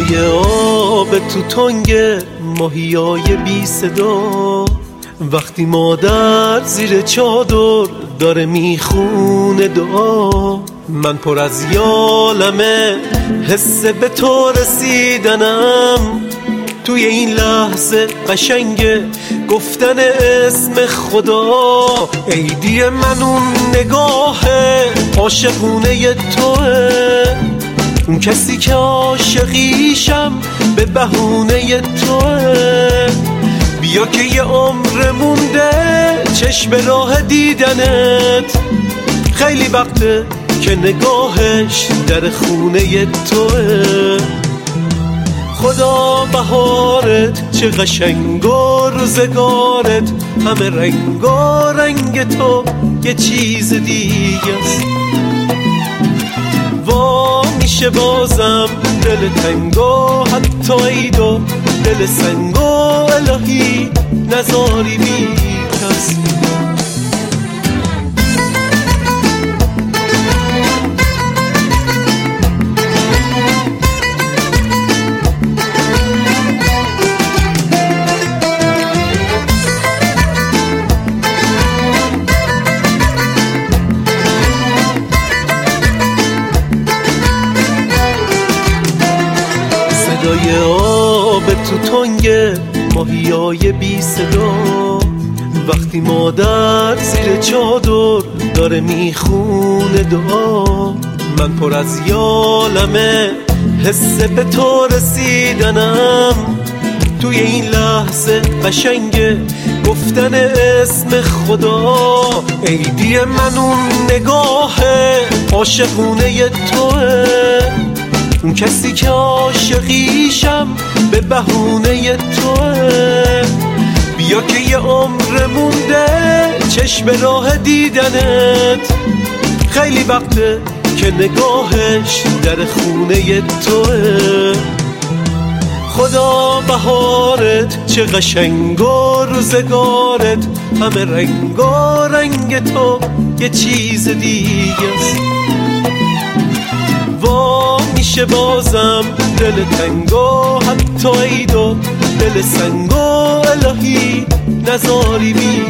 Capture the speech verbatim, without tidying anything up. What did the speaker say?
صدای آب تو تنگ ماهیای بی صدا، وقتی مادر زیر چادر داره میخونه دعا، من پر از یالمه حس به تو رسیدنم، توی این لحظه قشنگه گفتن اسم خدا. عیدی من اون نگاه عاشقونه توه، اون کسی که عاشقیشم به بهونه توه. بیا که یه عمر مونده چشم راه دیدنت، خیلی وقته که نگاهش در خونه توه. خدا بهارت چه قشنگ و روزگارت، همه رنگ و رنگ تو یه چیز دیگه است. وا میشه بازم دل تنگ و حتی ایدو دل سنگ و الهی نزاری بی کس. صدای آب تو تنگ ماهیای بی صدا، وقتی مادر زیر چادر داره میخونه دعا، من پر از یالمه حس به تو رسیدنم، توی این لحظه قشنگه گفتن اسم خدا. عیدی من اون نگاه عاشقونه توه، اون کسی که عاشقیشم به بهونه توه. بیا که یه عمر مونده چشم راه دیدنت، خیلی وقته که نگاهش در خونه توه. خدا بهارت چه قشنگ و روزگارت، همه رنگ و رنگ تو یه چیز دیگه است. وا میشه بازم دل تنگ و حتی ایدو دل سنگ و الهی نزاری بی